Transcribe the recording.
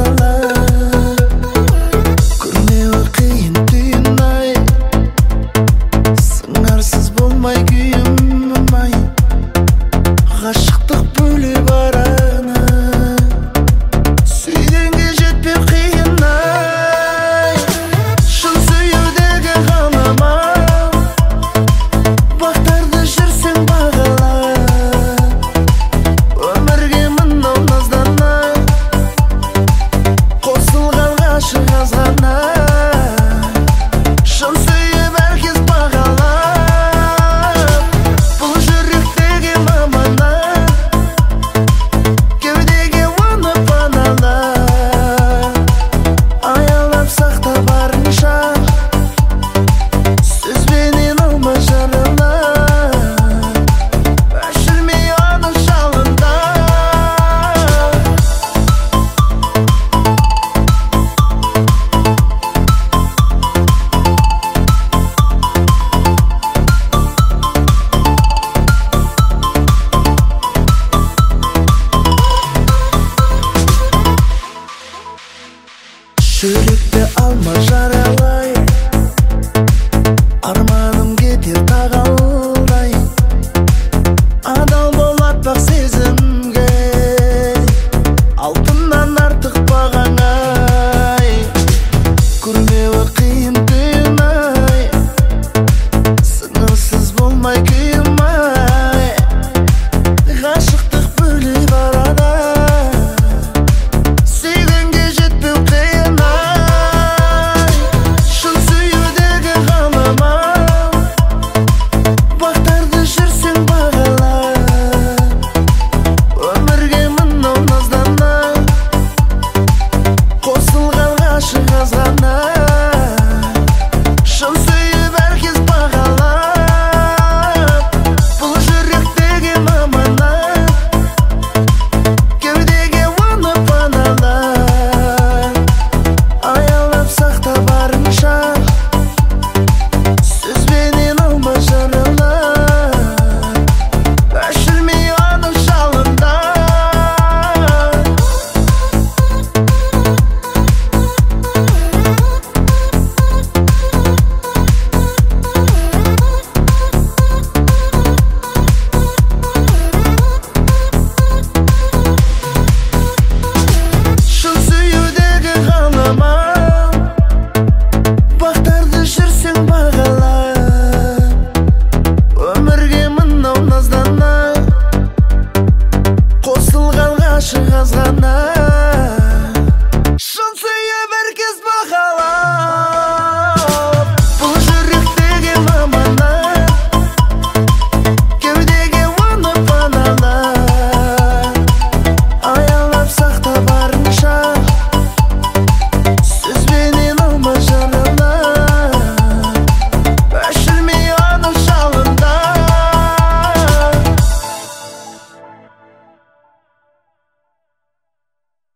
Күрмеуі қиын түйін ай, сыңарсыз болмай күйім ай, ғашықтық бөле бараны сүйгенге жетпеу қиын ай. Шын сүюдегі ғалама бақтарды жүрсең бағала, өмірге мынау наздана қосылған ғашық аз ғана. Шын сүйіп әркез бағалап, бұл жүректегі мамана кеудеге оны панала, аялап сақта барынша сөзбенен алма жарала, өшірмей оны жалында. Жүректі алма жаралай,